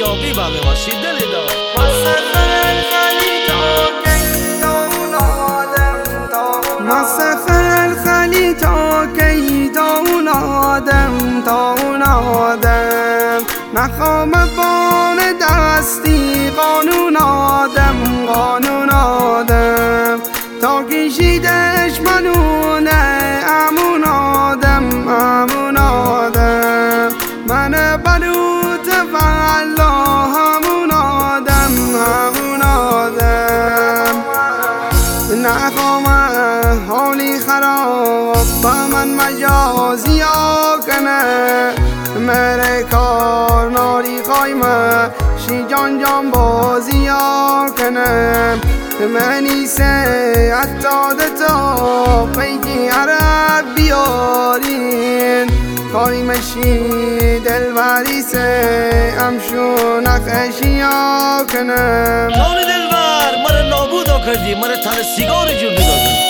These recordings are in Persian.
باقی باشید دلی دار مسخر الخلی تا کی تا اون آدم نخوام بان دستی قانون آدم تا کشیدش منونه امون آدم من بلوت والله همون آدم نخوام حالی خراب با من مجازی کنه میره کار ناری خایمه شی جان بازی کنه منی سه اتاده تا پیکی عرب بیارین خایمشی دلوری سه امشو نخشی کنه جان دلبر مرا نابود کردی مرا تن سیگار جون دادی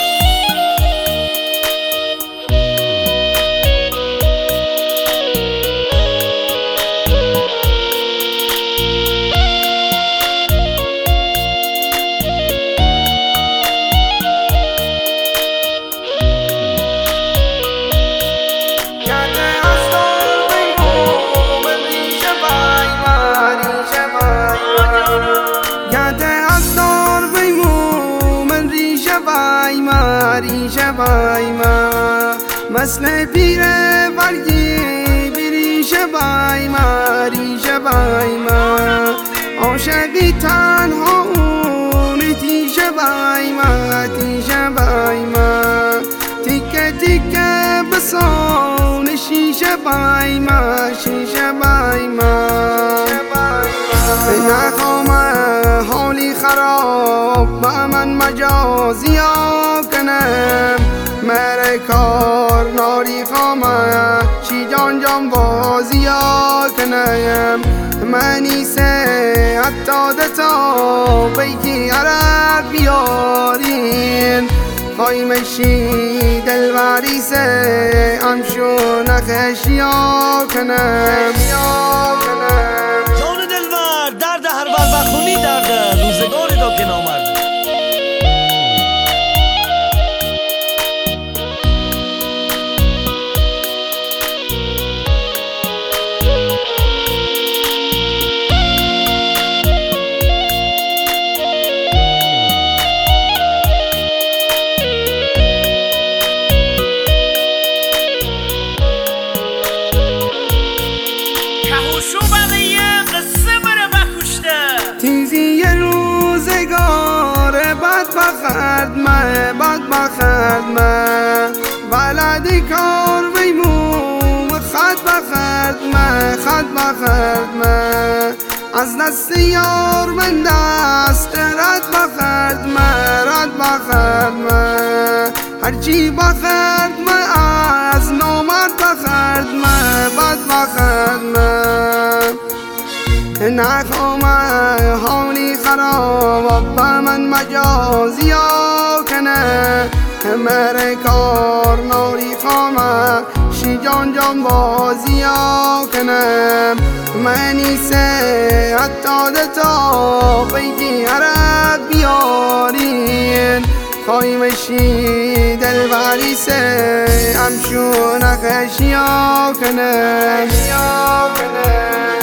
مثل پیر برگی بریشه ریشه عاشقی تنها اون تیشه تیکه تیکه بسان شیشه نخوام حالی خراب با من مجازی کنم میره کار ناری خامه چی جان بازی کنم منی سه اتاده تا بیکی عرب بیارین خایمشی دلوری سه امشو نخشی کنم جان دلبر درد هر ور بخونی درد روزگاری دا که نامرد تیزی روزگار بدبخت من ولدی کار بیموم خط بخت من از دست یار من دست رد بخت من هرچی بخت من از نامرد بخت من بدبخت من نخوام حالی خراب با من مجازی کنه میره کار ناری خامه شی جان بازی کنه منی سه اتاده تا بیکی عرب بیارین خایمشی دلبری سه امشو نخشی کنه